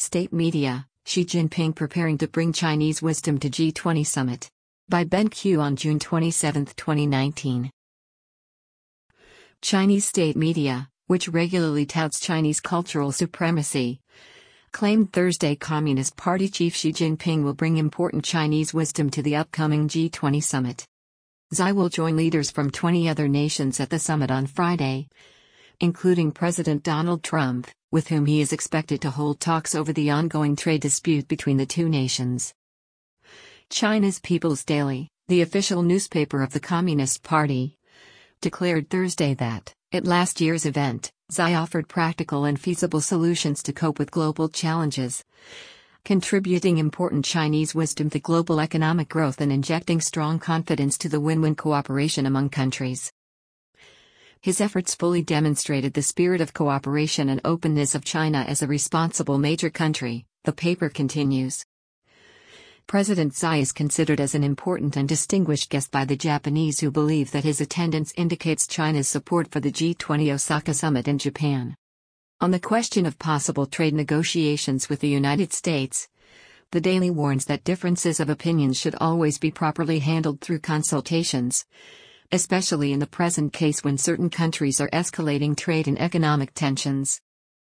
State Media, Xi Jinping preparing to bring Chinese wisdom to G20 summit. By Ben Q on June 27, 2019. Chinese state media, which regularly touts Chinese cultural supremacy, claimed Thursday Communist Party chief Xi Jinping will bring important Chinese wisdom to the upcoming G20 summit. Xi will join leaders from 20 other nations at the summit on Friday, including President Donald Trump, with whom he is expected to hold talks over the ongoing trade dispute between the two nations. China's People's Daily, the official newspaper of the Communist Party, declared Thursday that, at last year's event, Xi offered practical and feasible solutions to cope with global challenges, contributing important Chinese wisdom to global economic growth and injecting strong confidence to the win-win cooperation among countries. His efforts fully demonstrated the spirit of cooperation and openness of China as a responsible major country, the paper continues. President Xi is considered as an important and distinguished guest by the Japanese, who believe that his attendance indicates China's support for the G20 Osaka summit in Japan. On the question of possible trade negotiations with the United States, the Daily warns that differences of opinion should always be properly handled through consultations, especially in the present case when certain countries are escalating trade and economic tensions.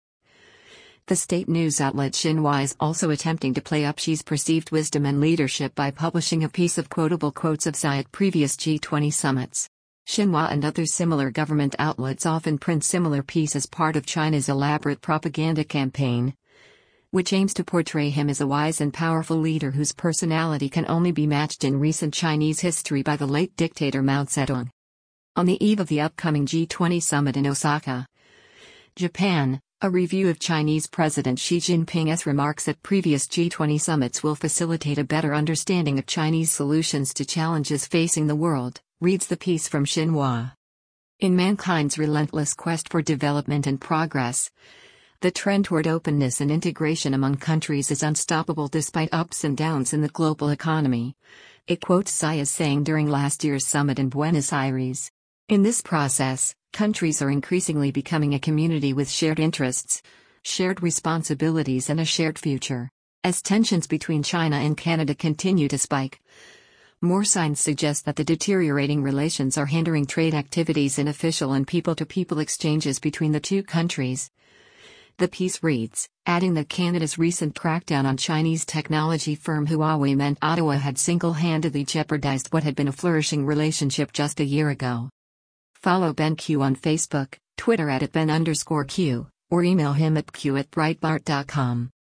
The state news outlet Xinhua is also attempting to play up Xi's perceived wisdom and leadership by publishing a piece of quotable quotes of Xi at previous G20 summits. Xinhua and other similar government outlets often print similar pieces as part of China's elaborate propaganda campaign, which aims to portray him as a wise and powerful leader whose personality can only be matched in recent Chinese history by the late dictator Mao Zedong. On the eve of the upcoming G20 summit in Osaka, Japan, a review of Chinese President Xi Jinping's remarks at previous G20 summits will facilitate a better understanding of Chinese solutions to challenges facing the world, reads the piece from Xinhua. In mankind's relentless quest for development and progress, the trend toward openness and integration among countries is unstoppable despite ups and downs in the global economy. It quotes Xi as saying during last year's summit in Buenos Aires. In this process, countries are increasingly becoming a community with shared interests, shared responsibilities and a shared future. As tensions between China and Canada continue to spike, more signs suggest that the deteriorating relations are hindering trade activities in official and people-to-people exchanges between the two countries. The piece reads, adding that Canada's recent crackdown on Chinese technology firm Huawei meant Ottawa had single-handedly jeopardized what had been a flourishing relationship just a year ago. Follow Ben Q on Facebook, Twitter @Ben_Q, or email him at q@breitbart.com.